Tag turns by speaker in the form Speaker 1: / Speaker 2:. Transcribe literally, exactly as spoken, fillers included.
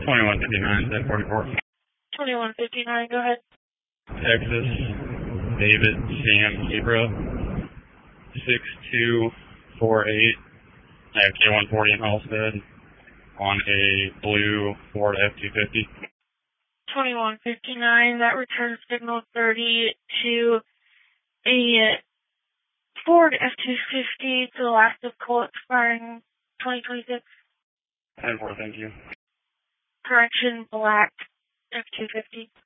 Speaker 1: twenty-one fifty-nine, ten forty-four.
Speaker 2: twenty-one fifty-nine, go ahead.
Speaker 1: Texas, David, Sam, Zebra, six two four eight. I have K one forty in Halstead on a blue Ford F two fifty.
Speaker 2: twenty-one fifty-nine, that returns signal thirty to a Ford F two fifty to the last of coal expiring twenty twenty-six.
Speaker 1: ten four, thank you.
Speaker 2: Correction, black F two fifty.